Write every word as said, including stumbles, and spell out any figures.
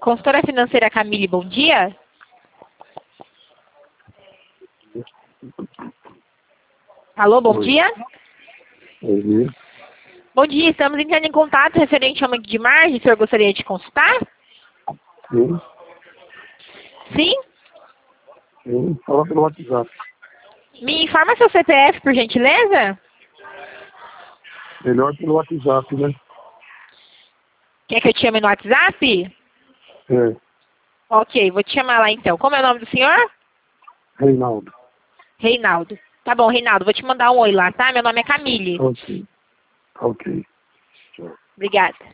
Consultora financeira Camille, bom dia. Alô, bom Oi. dia. Bom dia. Bom dia, estamos entrando em contato referente ao aumento de margem. O senhor gostaria de consultar? Sim, Sim? sim. Fala pelo WhatsApp. Me informa seu C P F, por gentileza? Melhor pelo WhatsApp, né? Quer que eu te chame no WhatsApp? É. Ok, vou te chamar lá então. Como é o nome do senhor? Reinaldo. Reinaldo. Tá bom, Reinaldo, vou te mandar um oi lá, tá? Meu nome é Camille. Ok. Ok. Tchau. Obrigada.